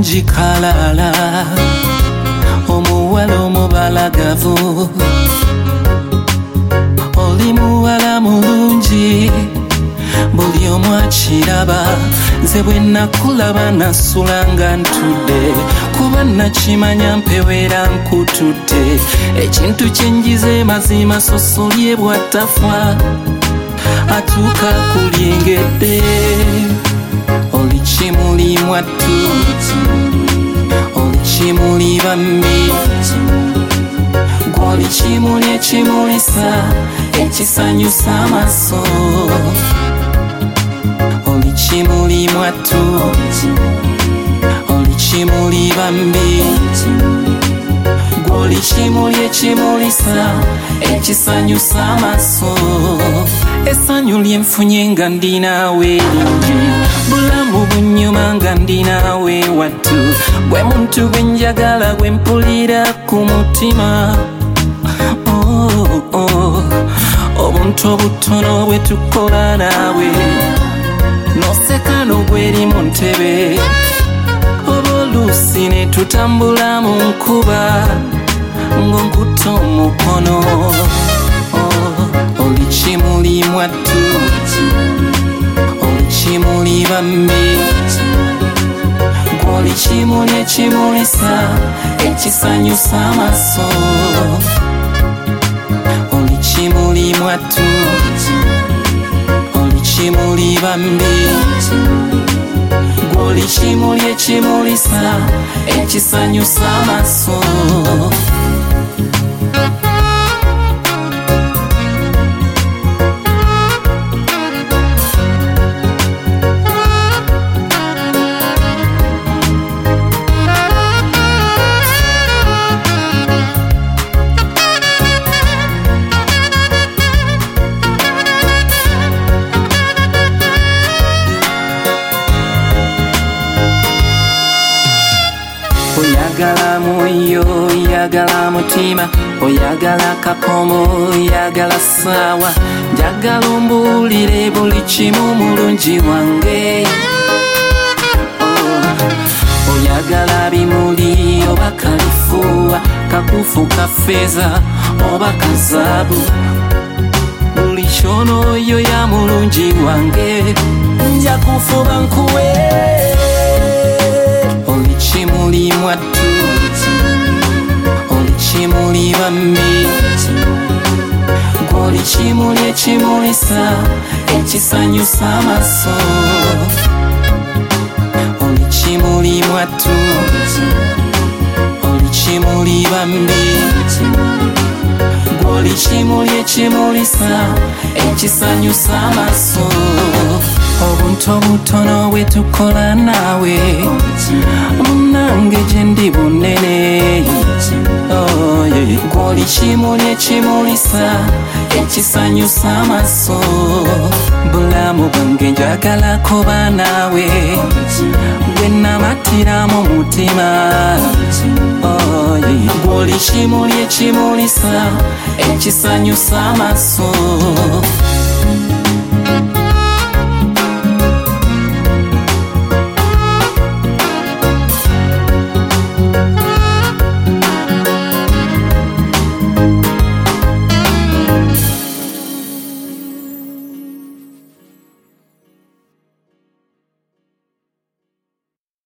mulungi kalala omuwala omubalagavu oli muwala mulungi buli omu akiraba nze bwe nakulaba nasula nga ntudde kuba nakimanya mpeweera nkutudde ekintu kyenjize mazima sosolye bwatafa atuuka kulyengedde oli kimuli mwattu oli kimuli bambi gw'oli kimuli ekimulisa ekisanyusa amaaso oli kimuli mwattu oli kimuli bambi gw'oli kimuli ekimulisa ekisanyusa amaaso essanyu lyenfunye nga ndi naawe lingi bulamu bunyuma nga ndi naawe wattu gwe muntu gwe njagala gwe mpulira ku mutima obuntu obutono bwe tukola naawe noseka n'ogweri mu ntebe oba oluusi ne tutambula mu nkuba ng'onkutte omukono oli kimuli mwattu oli kimuli bambi gw'oli kimuli ekimulisa ekisanyusa amaaso oli kimuli mwattu oli kimuli bambi gw'oli kimuli ekimulisa ekisanyusa amaaso oyagala mwoyo oyagala mutima oyagala kakomo oyagala ssaawa njagala ombuulire buli kimu mulungi wange oyagala bimuli oba kalifuuwa kakufu kafeeza oba kazaabu buli kyonooyo ya mulungi wange nja kufuba nkuwe oli kimuli mwattu oli kimuli bambi gw'oli kimuli ekimulisa ekisanyusa amaaso oli kimuli mwattu oli kimuli bambi gw'oli kimuli ekimulisa ekisanyusa amaaso obuntu obutono bwe tukola naawe munange gye ndi bunene gw'oli kimuli ekimulisa ekisanyusa amaaso bulamu bwange njagala kuba naawe gwe namatiramu mutima gw'oli kimuli ekimulisa ekisanyusa amaaso